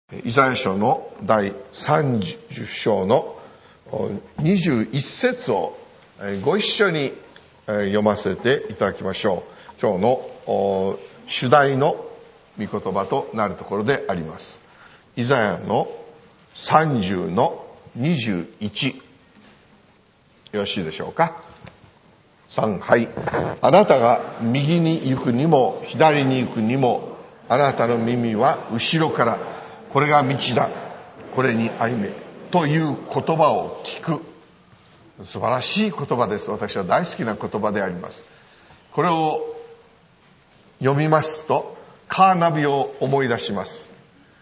イザヤ書の第30章の21節をご一緒に読ませていただきましょう。今日の主題の御言葉となるところであります。イザヤの30の21、よろしいでしょうか。3、はい。あなたが右に行くにも左に行くにも、あなたの耳は後ろから、これが道だ、これに歩めという言葉を聞く。素晴らしい言葉です。私は大好きな言葉であります。これを読みますとカーナビを思い出します。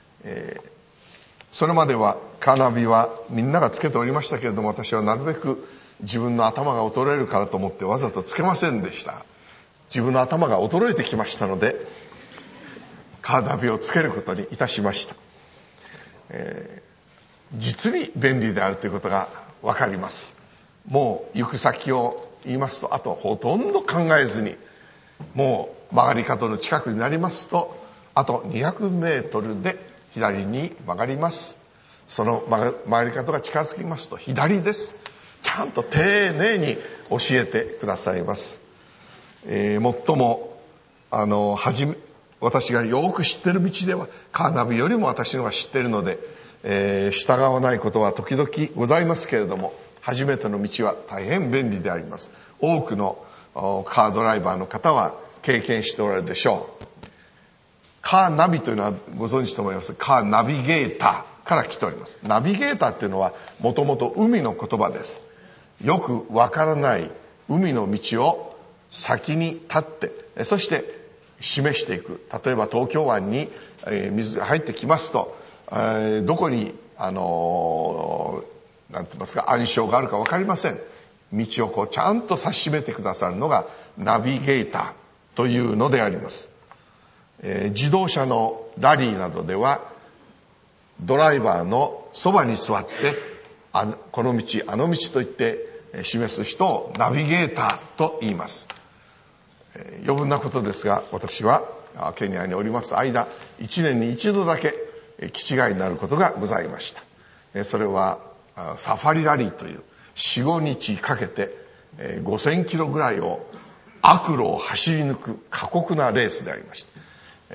それまではカーナビはみんながつけておりましたけれども、私はなるべく自分の頭が衰えるからと思ってわざとつけませんでした。自分の頭が衰えてきましたのでカーナビをつけることにいたしました。実に便利であるということがわかります。もう行く先を言いますと、あとほとんど考えずに、もう曲がり角の近くになりますと、あと200メートルで左に曲がります。その曲がり角が近づきますと左です。ちゃんと丁寧に教えてくださいます。最も私がよく知っている道ではカーナビよりも私のが知っているので、従わないことは時々ございますけれども、初めての道は大変便利であります。多くのカードライバーの方は経験しておられるでしょう。カーナビというのはご存知と思います。カーナビゲーターから来ております。ナビゲーターっていうのはもともと海の言葉です。よくわからない海の道を先に立って、そして示していく。例えば東京湾に水が入ってきますと、どこになんて言いますか、暗礁があるか分かりません。道をちゃんと指し示てくださるのがナビゲーターというのであります。自動車のラリーなどではドライバーのそばに座ってこの道あの道と言って示す人をナビゲーターと言います。余分なことですが、私はケニアにおります間、1年に1度だけ気違いになることがございました。それはサファリラリーという 4,5 日かけて5,000キロぐらいを悪路を走り抜く過酷なレースでありました。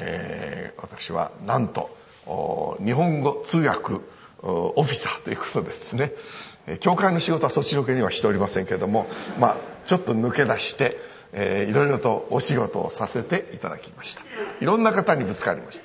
私はなんと日本語通訳オフィサーということでですね、教会の仕事はそっちのけにはしておりませんけれども、ちょっと抜け出していろいろとお仕事をさせていただきました。いろんな方にぶつかりました。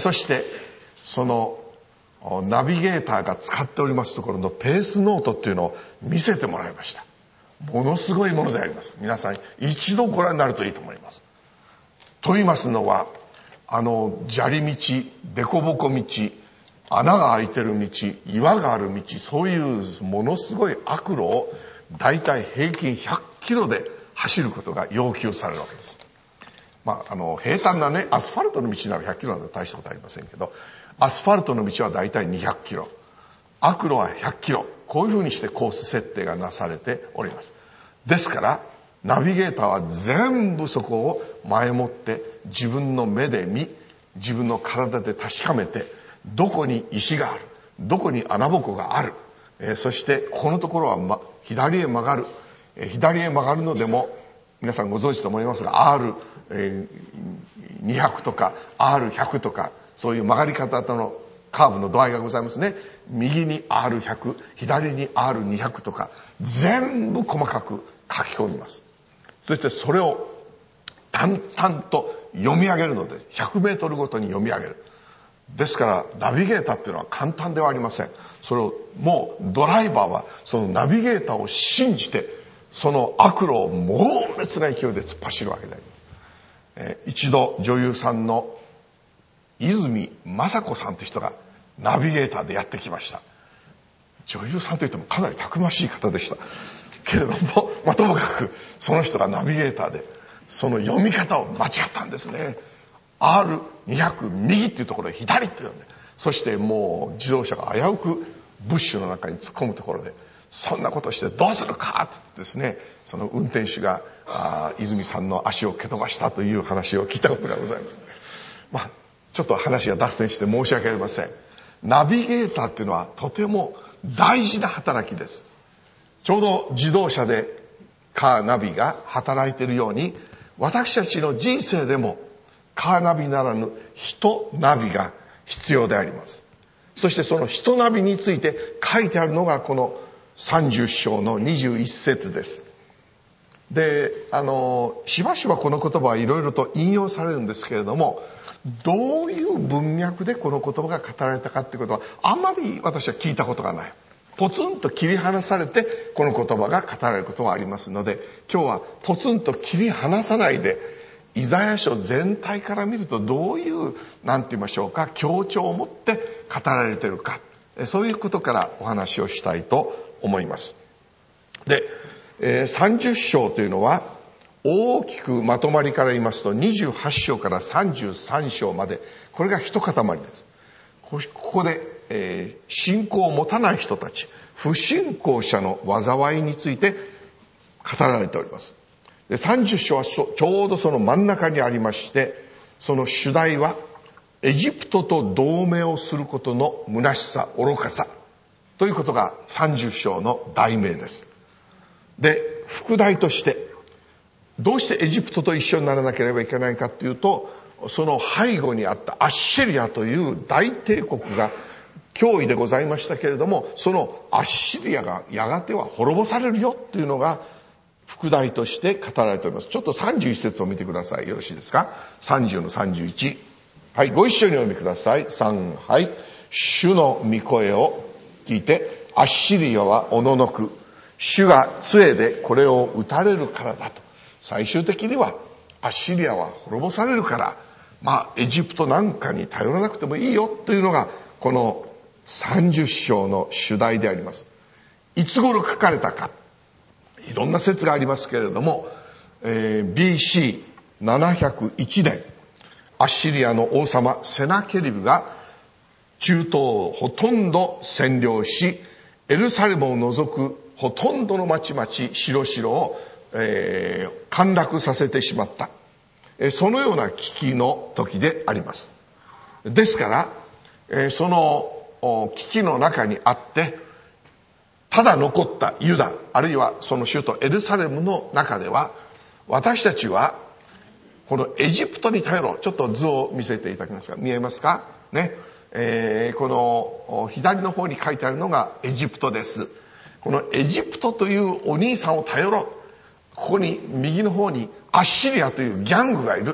そしてそのナビゲーターが使っておりますところのペースノートっていうのを見せてもらいました。ものすごいものであります。皆さん一度ご覧になるといいと思います。と言いますのは、砂利道、凸凹道、穴が開いてる道、岩がある道、そういうものすごい悪路をだいたい平均100キロで走ることが要求されるわけです。平坦なね、アスファルトの道なら100キロなんて大したことありませんけど、アスファルトの道はだいたい200キロ、悪路は100キロ、こういうふうにしてコース設定がなされております。ですからナビゲーターは全部そこを前もって自分の目で見、自分の体で確かめて、どこに石がある、どこに穴ぼこがある、そしてこのところは、左へ曲がる、左へ曲がるのでも皆さんご存知と思いますが R200 とか R100 とか、そういう曲がり方とのカーブの度合いがございますね。右に R100、左に R200 とか全部細かく書き込みます。そしてそれを淡々と読み上げるので、100メートルごとに読み上げる。ですからナビゲーターっていうのは簡単ではありません。それをもうドライバーはそのナビゲーターを信じて、その悪路を猛烈な勢いで突っ走るわけであります。一度女優さんの泉雅子さんという人がナビゲーターでやってきました。女優さんといってもかなりたくましい方でしたけれども、ともかくその人がナビゲーターでその読み方を間違ったんですね。 R200 右っていうところで左って読んで、そしてもう自動車が危うくブッシュの中に突っ込むところで、そんなことしてどうするかってですね、その運転手が泉さんの足を蹴飛ばしたという話を聞いたことがございます。 ちょっと話が脱線して申し訳ありません。ナビゲーターっていうのはとても大事な働きです。ちょうど自動車でカーナビが働いているように、私たちの人生でもカーナビならぬ人ナビが必要であります。そしてその人ナビについて書いてあるのがこの30章の21節です。で、しばしばこの言葉はいろいろと引用されるんですけれども、どういう文脈でこの言葉が語られたかっていうことはあんまり私は聞いたことがない。ポツンと切り離されてこの言葉が語られることはありますので、今日はポツンと切り離さないで、イザヤ書全体から見るとどういうなんて言いましょうか、強調を持って語られているか、そういうことからお話をしたいと思います。で、30章というのは大きくまとまりから言いますと28章から33章まで、これが一塊です。ここで、信仰を持たない人たち、不信仰者の災いについて語られております。で、30章はちょうどその真ん中にありまして、その主題はエジプトと同盟をすることの虚しさ、愚かさということが30章の題名です。で、副題としてどうしてエジプトと一緒にならなければいけないかというと、その背後にあったアッシリアという大帝国が脅威でございましたけれども、そのアッシリアがやがては滅ぼされるよというのが副題として語られております。ちょっと31節を見てください。よろしいですか。30の31。はい、ご一緒にお読みください。3、はい。主の御声を聞いて、アッシリアはおののく。主が杖でこれを打たれるからだと。最終的にはアッシリアは滅ぼされるから、エジプトなんかに頼らなくてもいいよというのがこの30章の主題であります。いつ頃書かれたか、いろんな説がありますけれども、BC701 年、アッシリアの王様セナケリブが中東をほとんど占領し、エルサレムを除くほとんどの町々、城々を陥落させてしまった。そのような危機の時であります。ですから、その危機の中にあって、ただ残ったユダ、あるいはその首都エルサレムの中では、私たちはこのエジプトに頼ろう。ちょっと図を見せていただけますか。見えますかね。この左の方に書いてあるのがエジプトです。このエジプトというお兄さんを頼ろう。ここに右の方にアッシリアというギャングがいる。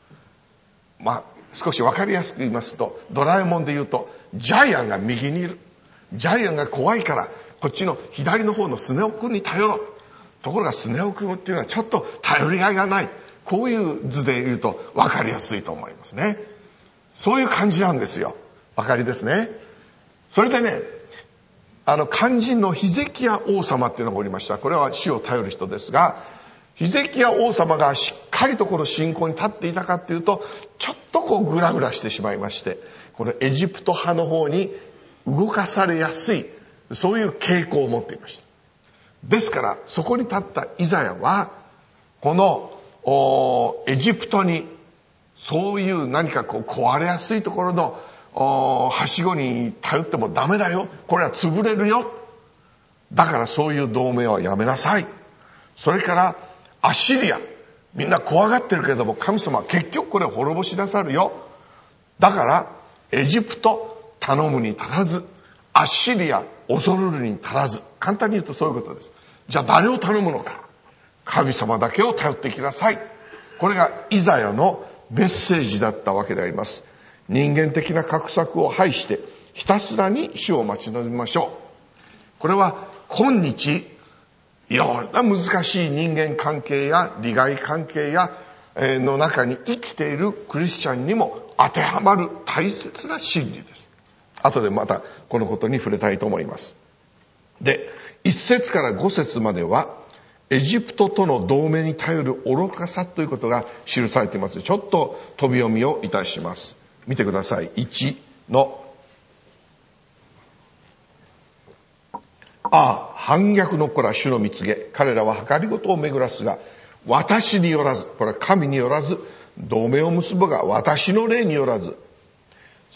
少しわかりやすく言いますと、ドラえもんで言うとジャイアンが右にいる。ジャイアンが怖いからこっちの左の方のスネ夫君に頼ろう。ところがスネ夫君っていうのはちょっと頼りがいがない。こういう図で言うとわかりやすいと思いますね。そういう感じなんですよ。わかりですね。それでね、肝心のヒゼキヤ王様っていうのがおりました。これは主を頼る人ですが、ヒゼキヤ王様がしっかりとこの信仰に立っていたかっていうと、ちょっとグラグラしてしまいまして、このエジプト派の方に動かされやすい、そういう傾向を持っていました。ですからそこに立ったイザヤは、このエジプトにそういう何か壊れやすいところのはしごに頼ってもダメだよ。これは潰れるよ。だからそういう同盟はやめなさい。それからアッシリア、みんな怖がってるけれども神様は結局これを滅ぼしなさるよ。だからエジプト頼むに足らず、アッシリア恐るるに足らず。簡単に言うとそういうことです。じゃあ誰を頼むのか。神様だけを頼ってきなさい。これがイザヤのメッセージだったわけであります。人間的な画策を排してひたすらに主を待ち望みましょう。これは今日いろんな難しい人間関係や利害関係やの中に生きているクリスチャンにも当てはまる大切な真理です。後でまたこのことに触れたいと思います。で、1節から5節まではエジプトとの同盟に頼る愚かさということが記されています。ちょっと飛び読みをいたします。見てください。1の反逆の子ら主の見告げ、彼らは計りごとを巡らすが私によらず、これは神によらず、同盟を結ぶが私の霊によらず、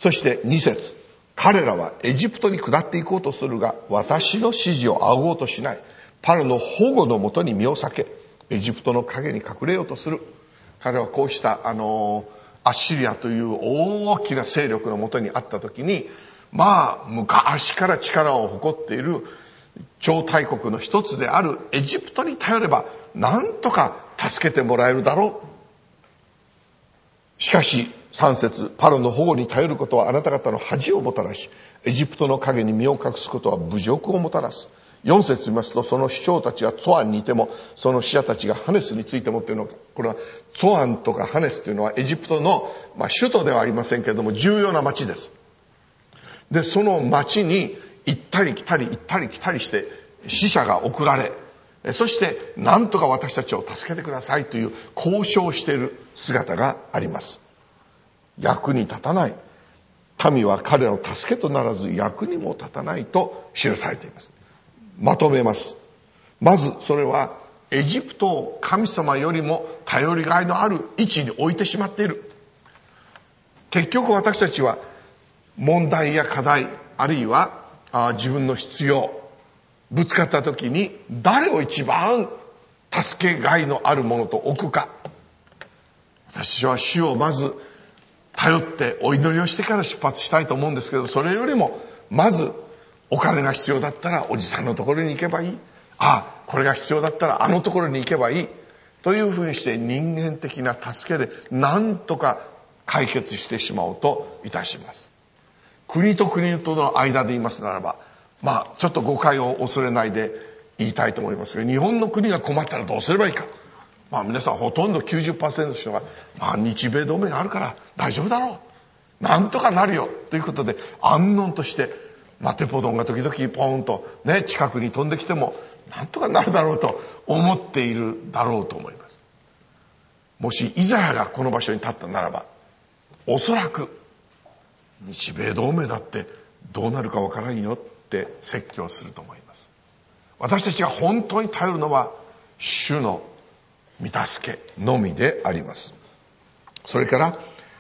そして2節、彼らはエジプトに下っていこうとするが、私の指示を仰ごうとしない。パロの保護のもとに身を避け、エジプトの影に隠れようとする。彼はこうしたアッシリアという大きな勢力のもとにあった時に、昔から力を誇っている超大国の一つであるエジプトに頼れば何とか助けてもらえるだろう。しかし3節、パロの保護に頼ることはあなた方の恥をもたらし、エジプトの影に身を隠すことは侮辱をもたらす。4節見ますと、その首長たちはツォアンにいても、その使者たちがハネスについてもっていうのが、これはツォアンとかハネスというのはエジプトの、首都ではありませんけれども重要な町です。で、その町に行ったり来たり行ったり来たりして使者が送られ、そして何とか私たちを助けてくださいという交渉している姿があります。役に立たない民は彼らの助けとならず役にも立たないと記されています。まとめます。まずそれはエジプトを神様よりも頼りがいのある位置に置いてしまっている。結局私たちは問題や課題、あるいは自分の必要、ぶつかった時に誰を一番助けがいのあるものと置くか。私は主をまず頼ってお祈りをしてから出発したいと思うんですけど、それよりもまずお金が必要だったらおじさんのところに行けばいい。これが必要だったらあのところに行けばいい。というふうにして人間的な助けで何とか解決してしまおうといたします。国と国との間で言いますならば、ちょっと誤解を恐れないで言いたいと思いますが、日本の国が困ったらどうすればいいか。皆さんほとんど 90% の人が、日米同盟があるから大丈夫だろう。なんとかなるよ。ということで安穏として、テポドンが時々ポーンとね、近くに飛んできてもなんとかなるだろうと思っているだろうと思います。もしイザヤがこの場所に立ったならば、おそらく日米同盟だってどうなるかわからんよって説教すると思います。私たちが本当に頼るのは主の御助けのみであります。それから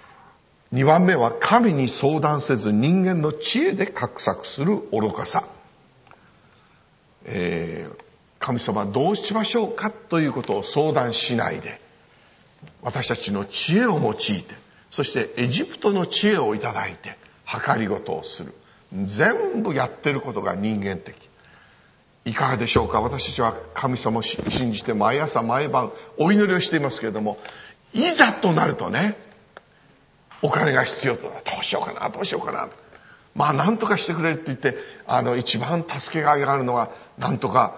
2番目は神に相談せず人間の知恵で画策する愚かさ。神様どうしましょうかということを相談しないで、私たちの知恵を用いて、そしてエジプトの知恵をいただいて計りごとをする。全部やってることが人間的。いかがでしょうか。私たちは神様を信じて毎朝毎晩お祈りをしていますけれども、いざとなるとね、お金が必要となる。どうしようかなどうしようかな、なんとかしてくれるって言って、一番助けがいがあるのはなんとか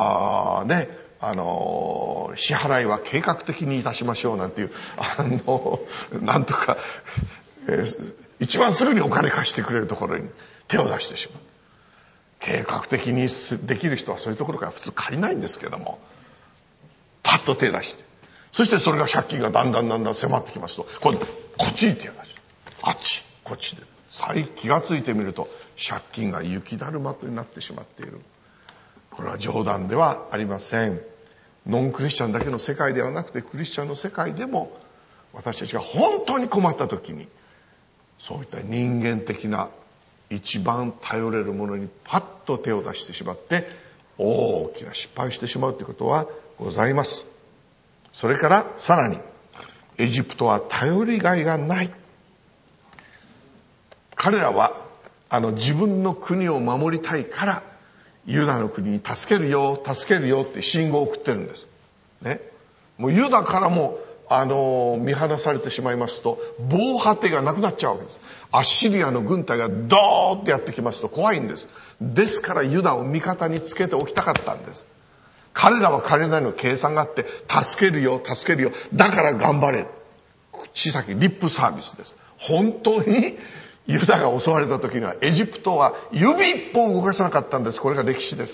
支払いは計画的にいたしましょうなんていうなんとか、一番すぐにお金貸してくれるところに手を出してしまう。計画的にできる人はそういうところから普通借りないんですけども、パッと手出して、そしてそれが借金がだんだん迫ってきますと、今度こっちに手を出して、あっちこっちで気がついてみると借金が雪だるまとになってしまっている。これは冗談ではありません。ノンクリスチャンだけの世界ではなくて、クリスチャンの世界でも私たちが本当に困った時に、そういった人間的な一番頼れるものにパッと手を出してしまって大きな失敗をしてしまうということはございます。それからさらに、エジプトは頼りがいがない。彼らは自分の国を守りたいからユダの国に助けるよって信号を送ってるんですね。もうユダからも見放されてしまいますと防波堤がなくなっちゃうわけです。アッシリアの軍隊がドーッとやってきますと怖いんです。ですからユダを味方につけておきたかったんです。彼らは彼なりの計算があって、助けるよだから頑張れ、口先リップサービスです。本当にユダが襲われた時にはエジプトは指一本動かさなかったんです。これが歴史です、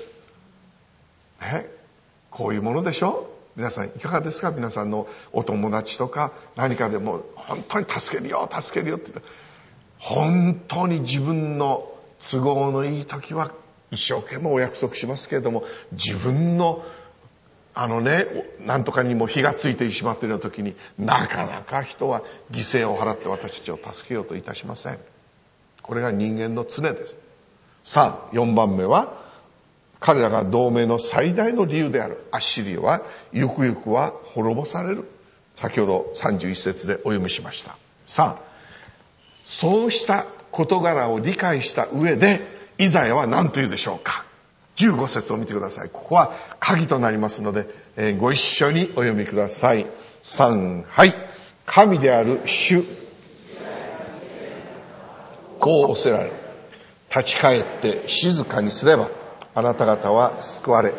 こういうものでしょ。皆さんいかがですか。皆さんのお友達とか何かでも本当に助けるよって言って、本当に自分の都合のいい時は一生懸命お約束しますけれども、自分のなんとかにも火がついてしまっている時になかなか人は犠牲を払って私たちを助けようといたしません。 これが人間の常です。さあ、4番目は、彼らが同盟の最大の理由であるアッシリアは、ゆくゆくは滅ぼされる。先ほど31節でお読みしました。さあ、そうした事柄を理解した上で、イザヤは何と言うでしょうか。15節を見てください。ここは鍵となりますので、ご一緒にお読みください。3、はい。神である主、こう仰せられる。立ち返って静かにすれば、あなた方は救われ。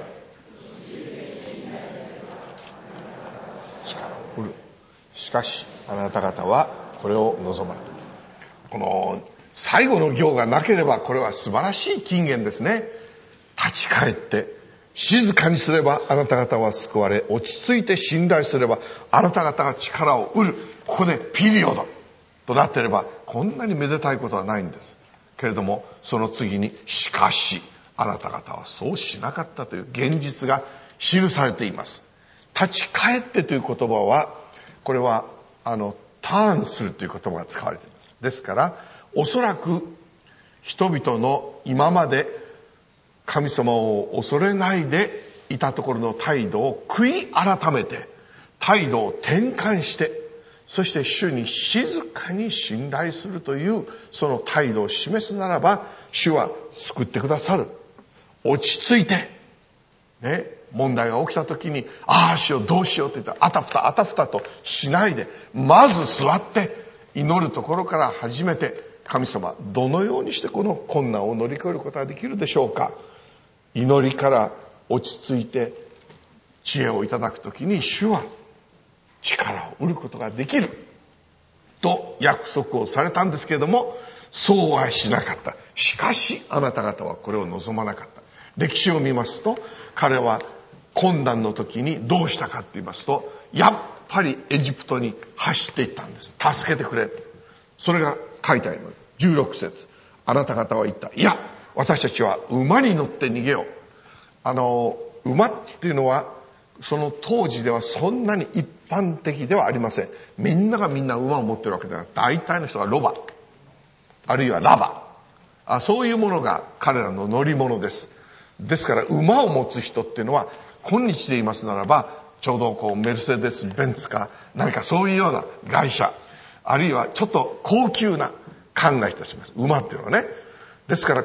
しかし、あなた方はこれを望まない。この最後の行がなければ、これは素晴らしい金言ですね。立ち返って静かにすればあなた方は救われ、落ち着いて信頼すればあなた方が力を得る。ここでピリオドとなっていれば、こんなにめでたいことはないんです。けれども、その次に、しかしあなた方はそうしなかったという現実が記されています。立ち返ってという言葉は、これはターンするという言葉が使われています。ですからおそらく人々の今まで神様を恐れないでいたところの態度を悔い改めて、態度を転換して、そして主に静かに信頼するというその態度を示すならば、主は救ってくださる。落ち着いてね、問題が起きた時に、ああしようどうしようと言ったらあたふたあたふたとしないで、まず座って祈るところから始めて、神様どのようにしてこの困難を乗り越えることができるでしょうか。祈りから落ち着いて知恵をいただくときに、主は力を得ることができると約束をされたんですけれども、そうはしなかった。しかしあなた方はこれを望まなかった。歴史を見ますと、彼は困難の時にどうしたかって言いますと、やっぱりエジプトに走っていったんです。助けてくれ。それが書いてあります。16節。あなた方は言った。いや、私たちは馬に乗って逃げよう。馬っていうのはその当時ではそんなに一般的ではありません。みんながみんな馬を持ってるわけではなく、大体の人がロバ、あるいはラバ、そういうものが彼らの乗り物です。ですから馬を持つ人っていうのは、今日で言いますならば、ちょうどメルセデス・ベンツか何かそういうような会社、あるいはちょっと高級な考えいたします。馬っていうのはね。ですから、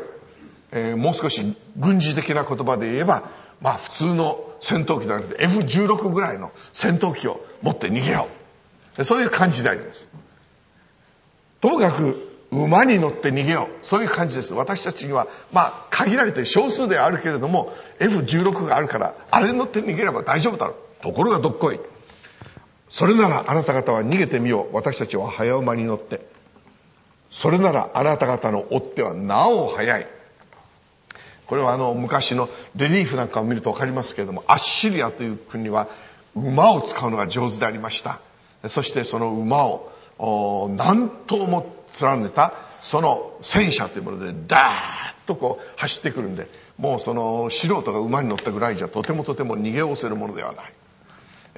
もう少し軍事的な言葉で言えば、普通の戦闘機ではなくて F16 ぐらいの戦闘機を持って逃げよう。そういう感じであります。ともかく馬に乗って逃げよう。そういう感じです。私たちには、限られて少数ではあるけれども、F16 があるから、あれに乗って逃げれば大丈夫だろう。ところがどっこい。それならあなた方は逃げてみよう。私たちは早馬に乗って。それならあなた方の追っ手はなお早い。これは昔のレリーフなんかを見るとわかりますけれども、アッシリアという国は馬を使うのが上手でありました。そしてその馬を何頭も連ねたその戦車というものでダーッと走ってくるんで、もうその素人が馬に乗ったぐらいじゃとても逃げおせるものではない。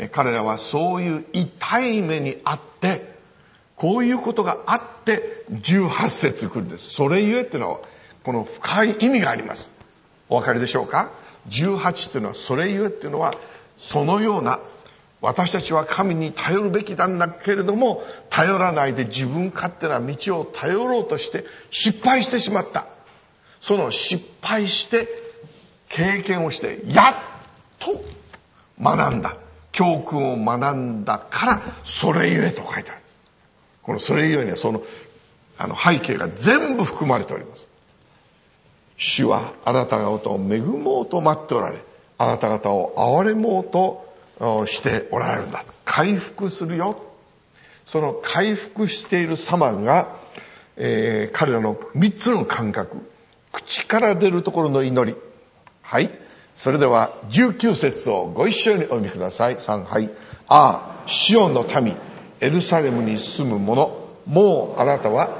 彼らはそういう痛い目にあって、こういうことがあって18節来るんです。それゆえっていうのはこの深い意味があります。お分かりでしょうか。18っていうのは、それゆえっていうのは、そのような、私たちは神に頼るべきなんだけれども、頼らないで自分勝手な道を頼ろうとして失敗してしまった。その失敗して経験をしてやっと学んだ、教訓を学んだからそれゆえと書いてある。このそれゆえにはその背景が全部含まれております。主はあなた方を恵もうと待っておられ、あなた方を憐れもうとしておられるんだ。回復するよ。その回復している様が、彼らの3つの感覚、口から出るところの祈り。はい。それでは19節をご一緒にお読みください。3、はい。ああ、シオンの民、エルサレムに住む者、もうあなたは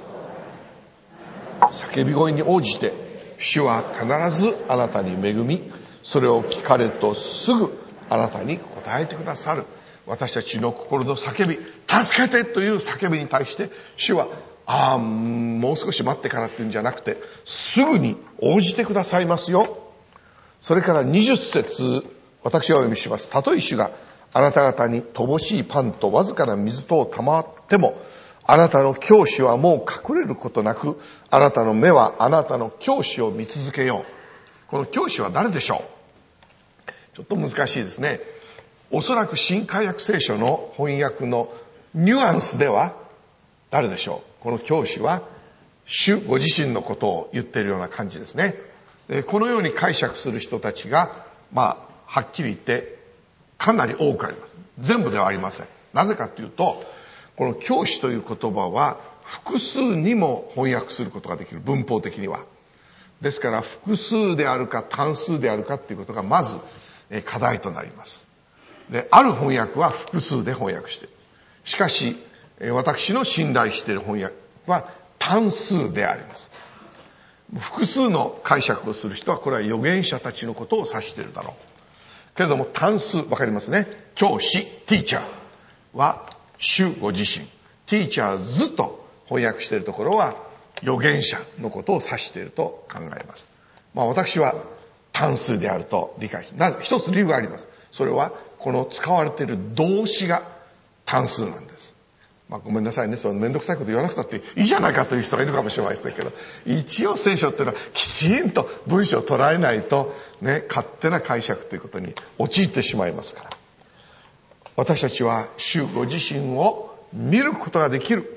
叫び声に応じて、主は必ずあなたに恵み、それを聞かれとすぐあなたに答えてくださる。私たちの心の叫び、助けてという叫びに対して、主はもう少し待ってからっていうんじゃなくて、すぐに応じてくださいますよ。それから20節、私がお読みします。たとえ主があなた方に乏しいパンとわずかな水とを賜っても、あなたの教師はもう隠れることなく、あなたの目はあなたの教師を見続けよう。この教師は誰でしょう？ちょっと難しいですね。おそらく新海訳聖書の翻訳のニュアンスでは誰でしょう？この教師は主ご自身のことを言っているような感じですね。このように解釈する人たちが、はっきり言ってかなり多くあります。全部ではありません。なぜかというと、この教師という言葉は複数にも翻訳することができる、文法的には。ですから複数であるか単数であるかということがまず課題となります。で、ある翻訳は複数で翻訳しています。しかし私の信頼している翻訳は単数であります。複数の解釈をする人はこれは預言者たちのことを指しているだろう。けれども単数、わかりますね。教師、ティーチャーは主ご自身。ティーチャーズと翻訳しているところは預言者のことを指していると考えます。私は単数であると理解します。一つ理由があります。それはこの使われている動詞が単数なんです。ごめんなさいね。そのめんどくさいこと言わなくたっていいじゃないかという人がいるかもしれませんけど、一応聖書っていうのはきちんと文章を捉えないとね、勝手な解釈ということに陥ってしまいますから。私たちは主ご自身を見ることができる。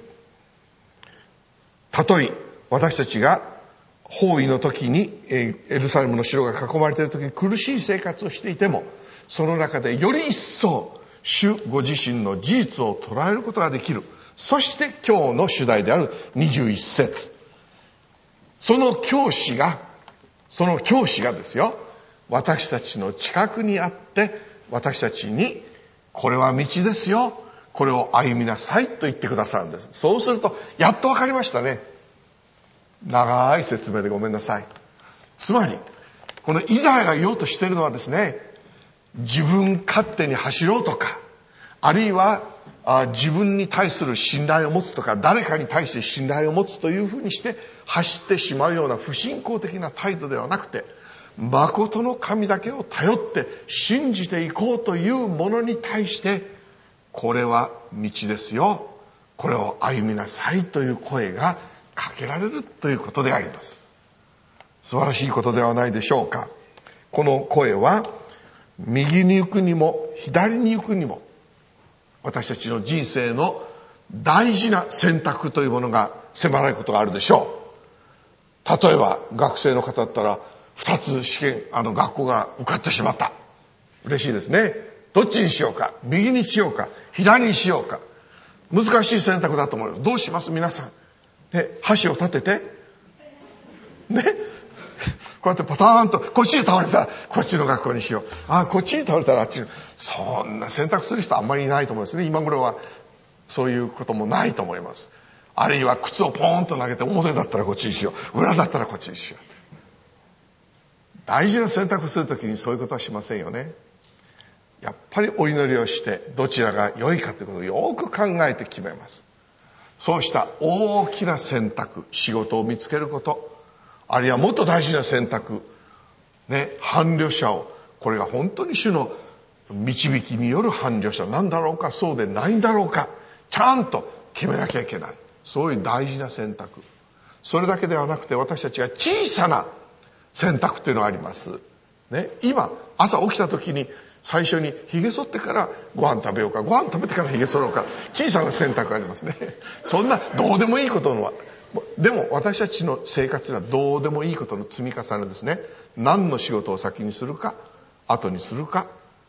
たとえ私たちが包囲の時にエルサレムの城が囲まれている時に苦しい生活をしていても、その中でより一層主ご自身の事実を捉えることができる。そして今日の主題である21節。その教師がですよ、私たちの近くにあって、私たちに、これは道ですよ。これを歩みなさいと言ってくださるんです。そうすると、やっとわかりましたね。長い説明でごめんなさい。つまり、このイザヤが言おうとしているのはですね、自分勝手に走ろうとか、あるいは自分に対する信頼を持つとか、誰かに対して信頼を持つというふうにして走ってしまうような不信仰的な態度ではなくて、誠の神だけを頼って信じていこうというものに対して、これは道ですよ。これを歩みなさいという声がかけられるということであります。素晴らしいことではないでしょうか。この声は右に行くにも左に行くにも、私たちの人生の大事な選択というものが迫られることがあるでしょう。例えば学生の方だったら2つ試験、学校が受かってしまった。嬉しいですね。どっちにしようか、右にしようか、左にしようか。難しい選択だと思います。どうします皆さん。で、箸を立てて、ね、こうやってパターンと、こっちに倒れたらこっちの学校にしよう。こっちに倒れたらあっちに。そんな選択する人あんまりいないと思いますね。今頃はそういうこともないと思います。あるいは靴をポーンと投げて、表だったらこっちにしよう、裏だったらこっちにしよう。大事な選択するときにそういうことはしませんよね。やっぱりお祈りをして、どちらが良いかということをよく考えて決めます。そうした大きな選択、仕事を見つけること、あるいはもっと大事な選択、伴侶者を、これが本当に主の導きによる伴侶者なんだろうか、そうでないんだろうか、ちゃんと決めなきゃいけない。そういう大事な選択。それだけではなくて、私たちが小さな選択というのがあります。今、朝起きた時に最初に髭剃ってからご飯食べようか、ご飯食べてから髭剃ろうか、小さな選択がありますね。そんなどうでもいいことのは。でも私たちの生活にはどうでもいいことの積み重ねですね。何の仕事を先にするか、後にするか。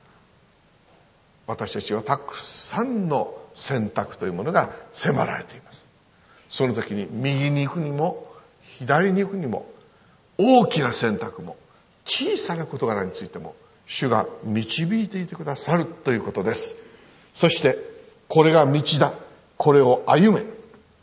私たちはたくさんの選択というものが迫られています。その時に右に行くにも左に行くにも、大きな選択も小さな事柄についても主が導いていてくださるということです。そしてこれが道だ、これを歩め。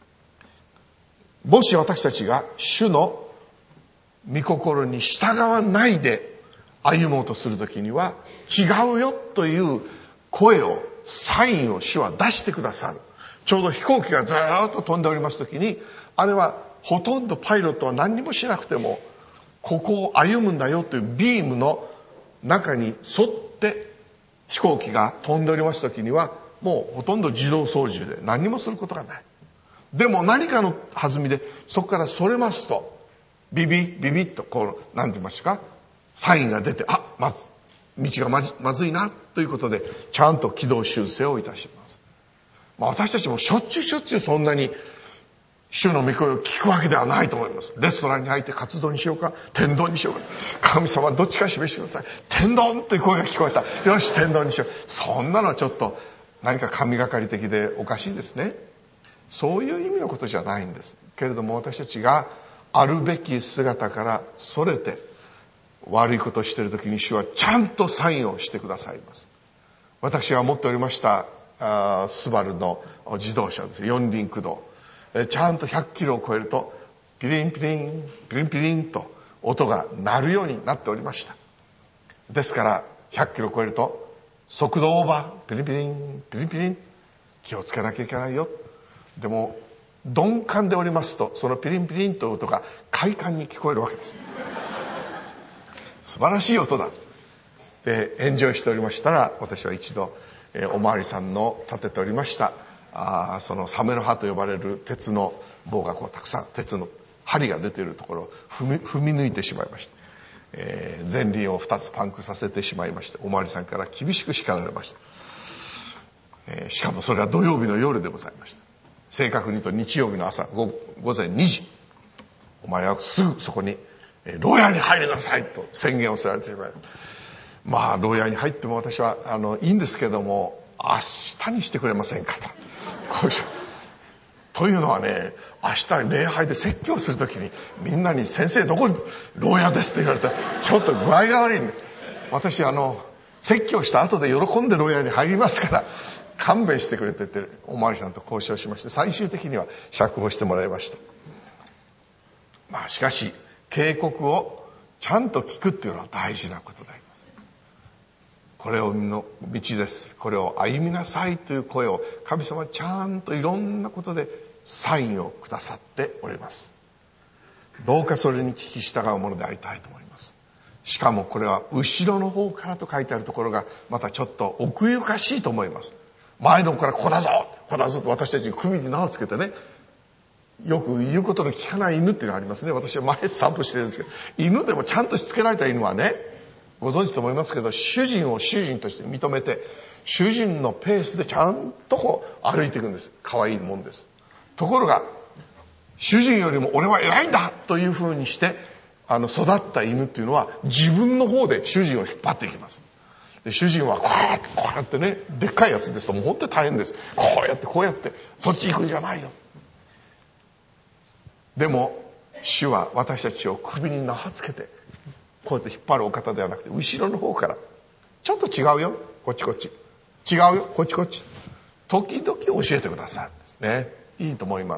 もし私たちが主の御心に従わないで歩もうとするときには、違うよという声を、サインを主は出してくださる。 ちょうど飛行機がずーっと飛んでおりますときに、あれはほとんどパイロットは何にもしなくても、ここを歩むんだよというビームの中に沿って飛行機が飛んでおりますときには、もうほとんど自動操縦で何にもすることがない。でも何かの弾みでそこからそれますと、ビビッとこう、なんて言いますか、サインが出て、道がまずいなということで、ちゃんと軌道修正をいたします。私たちもしょっちゅうそんなに主の御声を聞くわけではないと思います。レストランに入ってカツ丼にしようか、天丼にしようか。神様どっちか示してください。天丼っていう声が聞こえた。よし、天丼にしよう。そんなのはちょっと何か神がかり的でおかしいですね。そういう意味のことじゃないんです。けれども私たちがあるべき姿からそれて悪いことをしているときに主はちゃんとサインをしてくださいます。私が持っておりましたスバルの自動車です。四輪駆動。ちゃんと100キロを超えるとピリンピリンピリンピリンと音が鳴るようになっておりました。ですから100キロを超えると速度オーバーピリンピリンピリンピリン、気をつけなきゃいけないよ。でも鈍感でおりますとそのピリンピリンという音が快感に聞こえるわけです。素晴らしい音だ。でエンジョイしておりましたら、私は一度おまわりさんの立てておりましたそのサメの刃と呼ばれる鉄の棒がこうたくさん鉄の針が出ているところを踏み抜いてしまいました。前輪を2つパンクさせてしまいまして、おまわりさんから厳しく叱られました。しかもそれが土曜日の夜でございました。正確に言うと日曜日の朝午前2時、お前はすぐそこに牢屋に入りなさいと宣言をされてしまいました。牢屋に入っても私はいいんですけども、明日にしてくれませんかと。というのはね、明日礼拝で説教するときにみんなに先生どこに牢屋ですって言われたらちょっと具合が悪いんで、私説教した後で喜んで牢屋に入りますから勘弁してくれって言っておまわりさんと交渉しまして、最終的には釈放してもらいました。しかし警告をちゃんと聞くっていうのは大事なことであります。これをの道です、これを歩みなさいという声を神様はちゃんといろんなことでサインをくださっております。どうかそれに聞き従うものでありたいと思います。しかもこれは後ろの方からと書いてあるところがまたちょっと奥ゆかしいと思います。前の方からここだぞと私たちに首に名をつけてね、よく言うことの聞かない犬っていうのがありますね。私は前散歩してるんですけど、犬でもちゃんとしつけられた犬はね、ご存知と思いますけど、主人を主人として認めて主人のペースでちゃんとこう歩いていくんです。可愛いもんです。ところが主人よりも俺は偉いんだというふうにして育った犬っていうのは自分の方で主人を引っ張っていきます。で主人はこうやってね、でっかいやつですともう本当に大変です。こうやってそっち行くんじゃないよ。でも主は私たちを首に名をつけてこうやって引っ張るお方ではなくて、後ろの方からちょっと違うよ、こっち違うよ、こっち時々教えてくださるんですね。いいと思います。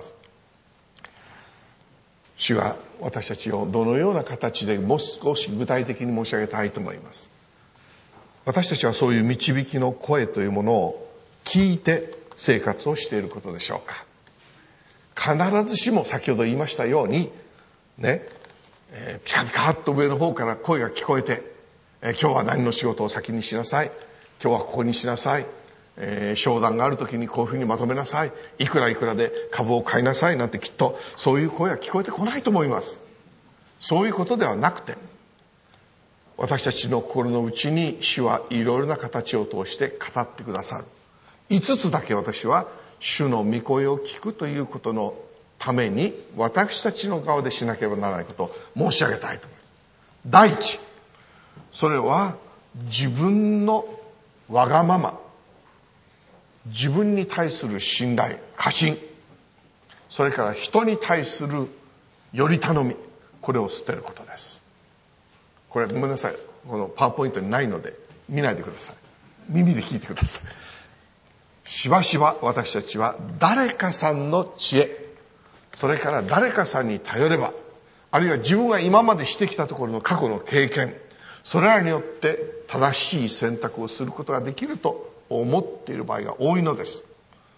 主が私たちをどのような形でもう少し具体的に申し上げたいと思います。私たちはそういう導きの声というものを聞いて生活をしていることでしょうか。必ずしも先ほど言いましたようにね、ピカピカっと上の方から声が聞こえて、今日は何の仕事を先にしなさい、今日はここにしなさい、商談がある時にこういうふうにまとめなさい、いくらで株を買いなさいなんて、きっとそういう声は聞こえてこないと思います。そういうことではなくて、私たちの心の内に主はいろいろな形を通して語ってくださる。5つだけ私は主の御声を聞くということのために私たちの側でしなければならないことを申し上げたいと思います。第一、それは自分のわがまま、自分に対する信頼、過信、それから人に対するより頼み、これを捨てることです。これごめんなさい、このパワーポイントにないので見ないでください。耳で聞いてください。しばしば私たちは誰かさんの知恵、それから誰かさんに頼れば、あるいは自分が今までしてきたところの過去の経験、それらによって正しい選択をすることができると思っている場合が多いのです。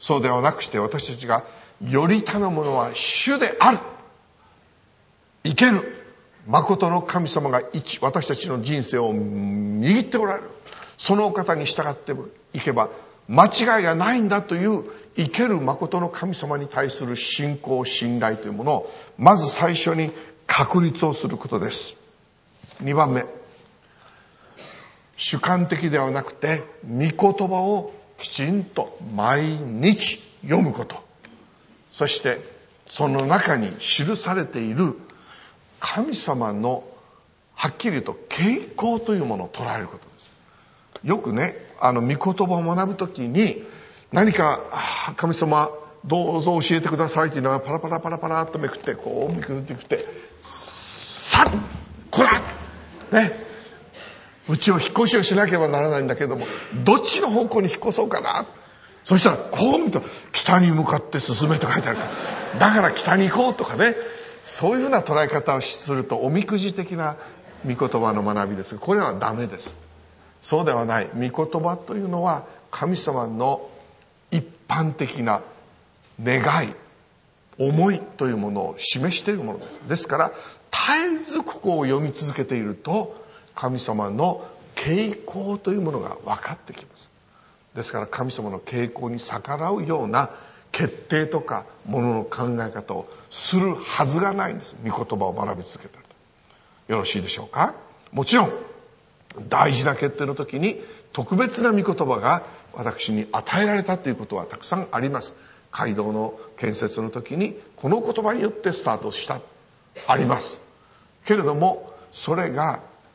そうではなくして私たちがより頼むのは主である。生ける誠の神様が私たちの人生を握っておられる。そのお方に従っていけば間違いがないんだという生ける誠の神様に対する信仰、信頼というものをまず最初に確立をすることです。2番目、主観的ではなくて御言葉をきちんと毎日読むこと、そしてその中に記されている神様のはっきり言うと傾向というものを捉えることです。よくね、御言葉を学ぶときに何か神様どうぞ教えてくださいというのはパラパラパラパラっとめくってこうめくってさっこらね、うちを引っ越しをしなければならないんだけども、どっちの方向に引っ越そうかな。そしたらこう見ると北に向かって進めと書いてあるから、だから北に行こうとかね、そういうふうな捉え方をするとおみくじ的な御言葉の学びですが、これはダメです。そうではない。御言葉というのは神様の一般的な願い、思いというものを示しているものです。ですから絶えずここを読み続けていると神様の傾向というものが分かってきます。ですから神様の傾向に逆らうような決定とかものの考え方をするはずがないんです。御言葉を学び続けていると。よろしいでしょうか。もちろん大事な決定の時に特別な御言葉が私に与えられたということはたくさんあります。街道の建設の時にこの言葉によってスタートした、ありますけれども、それだ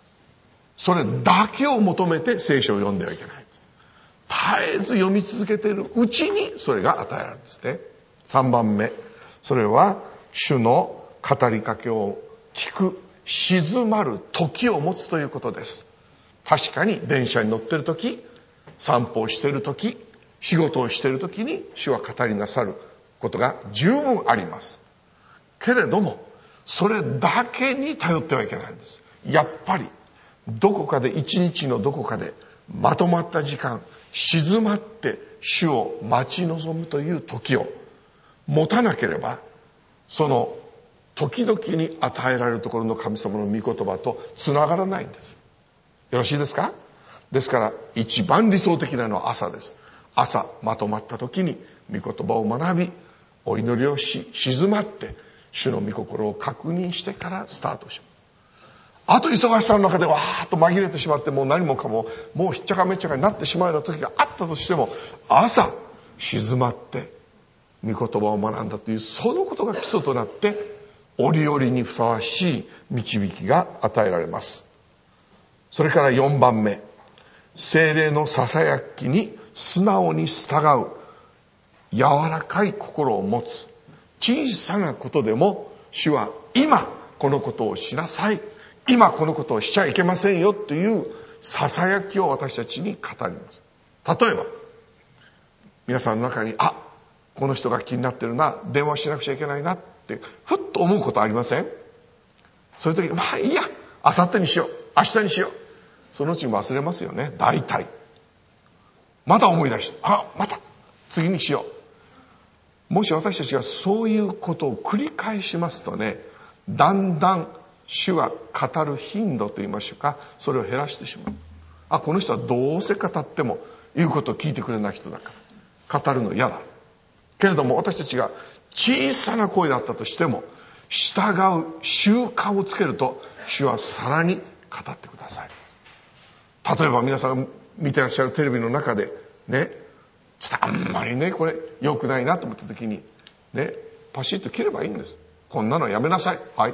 けを求めて聖書を読んではいけないんです。絶えず読み続けているうちにそれが与えられるんですね。3番目、それは主の語りかけを聞く静まる時を持つということです。確かに電車に乗っている時、散歩をしている時、仕事をしている時に主は語りなさることが十分ありますけれども、それだけに頼ってはいけないんです。やっぱりどこかで一日のどこかでまとまった時間、静まって主を待ち望むという時を持たなければ、その時々に与えられるところの神様の御言葉とつながらないんです。よろしいですか。ですから一番理想的なのは朝です。朝まとまった時に御言葉を学び、お祈りをし、静まって主の御心を確認してからスタートします。あと忙しさの中でわーっと紛れてしまって、もう何もかももうひっちゃかめっちゃかになってしまうような時があったとしても、朝静まって御言葉を学んだというそのことが基礎となって、折々にふさわしい導きが与えられます。それから4番目、聖霊のささやきに素直に従う柔らかい心を持つ。小さなことでも主は今このことをしなさい、今このことをしちゃいけませんよというささやきを私たちに語ります。例えば皆さんの中にこの人が気になってるな、電話しなくちゃいけないなってふっと思うことありません？そういう時まあいいや、明後日にしよう、明日にしよう、そのうちに忘れますよね。大体また思い出してまた次にしよう。もし私たちがそういうことを繰り返しますとね、だんだん主が語る頻度といいましょうか、それを減らしてしまう。この人はどうせ語っても言うことを聞いてくれない人だから語るの嫌だけれども、私たちが小さな声だったとしても従う習慣をつけると主はさらに語ってください。例えば皆さんが見てらっしゃるテレビの中でね、ちょっとあんまりねこれ良くないなと思った時にね、パシッと切ればいいんです。こんなのはやめなさい。はい。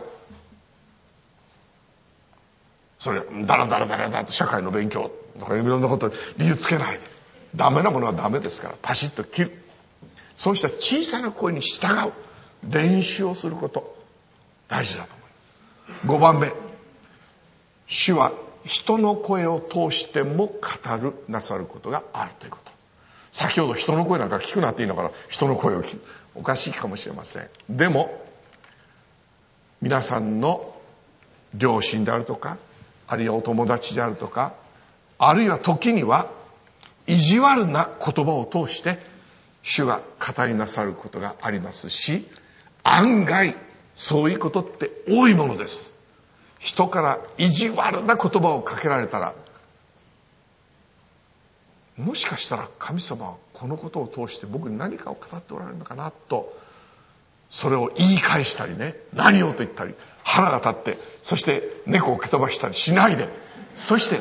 それダラダラダラダラと社会の勉強とかいろんなこと理由つけないで、ダメなものはダメですからパシッと切る。そうした小さな声に従う練習をすること大事だと思います。5番目、主は人の声を通しても語るなさることがあるということ。先ほど人の声なんか聞くなって言いながら人の声を聞く、おかしいかもしれません。でも皆さんの両親であるとか、あるいはお友達であるとか、あるいは時には意地悪な言葉を通して主が語りなさることがありますし、案外そういうことって多いものです。人から意地悪な言葉をかけられたら、もしかしたら神様はこのことを通して僕に何かを語っておられるのかなと、それを言い返したりね、何をと言ったり、腹が立って、そして猫を蹴飛ばしたりしないで、そして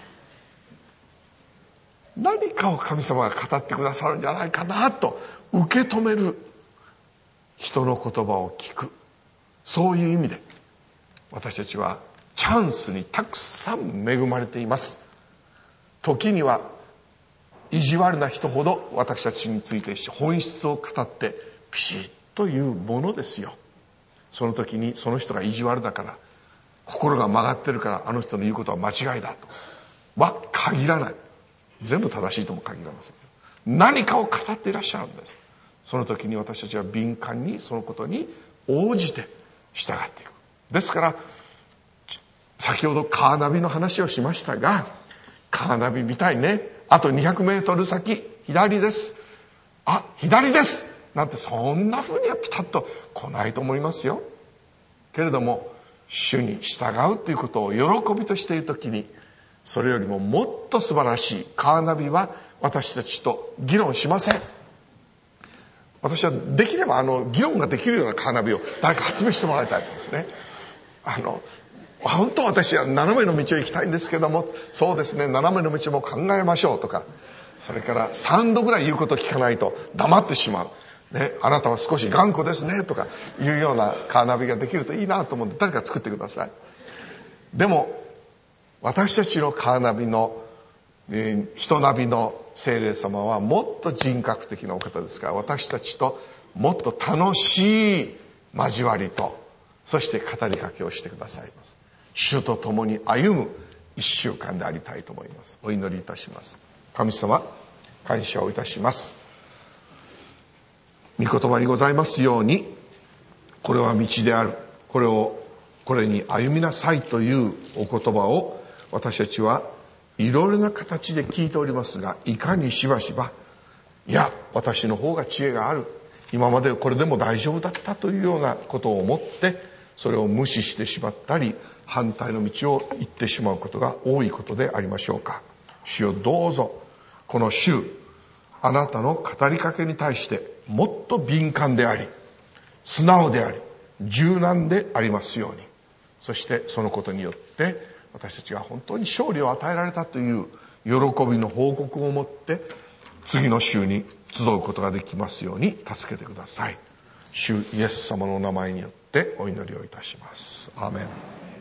何かを神様が語ってくださるんじゃないかなと受け止める、人の言葉を聞く、そういう意味で私たちはチャンスにたくさん恵まれています。時には意地悪な人ほど私たちについて本質を語ってピシッというものですよ。その時にその人が意地悪だから、心が曲がってるからあの人の言うことは間違いだとは限らない。全部正しいとも限らません。何かを語っていらっしゃるんです。その時に私たちは敏感にそのことに応じて従っていく。ですから先ほどカーナビの話をしましたが、カーナビみたいね、あと200メートル先左です、あ、左ですなんて、そんな風にはピタッと来ないと思いますよ。けれども主に従うということを喜びとしているときに、それよりももっと素晴らしいカーナビは私たちと議論しません。私はできれば議論ができるようなカーナビを誰か発明してもらいたいと思うんですね。本当は私は斜めの道を行きたいんですけども、そうですね、斜めの道も考えましょうとか、それから3度ぐらい言うこと聞かないと黙ってしまう、ね、あなたは少し頑固ですねとかいうようなカーナビができるといいなと思って誰か作ってください。でも私たちのカーナビの、人ナビの聖霊様はもっと人格的なお方ですから、私たちともっと楽しい交わりと、そして語りかけをしてくださいます。主と共に歩む一週間でありたいと思います。お祈りいたします。神様、感謝をいたします。御言葉にございますように、これは道である、これに歩みなさいというお言葉を私たちはいろいろな形で聞いておりますが、いかにしばしば、いや私の方が知恵がある、今までこれでも大丈夫だったというようなことを思ってそれを無視してしまったり、反対の道を行ってしまうことが多いことでありましょうか。主よ、どうぞこの週、あなたの語りかけに対してもっと敏感であり、素直であり、柔軟でありますように。そしてそのことによって私たちが本当に勝利を与えられたという喜びの報告を持って次の週に集うことができますように助けてください。主イエス様の名前によってお祈りをいたします。アーメン。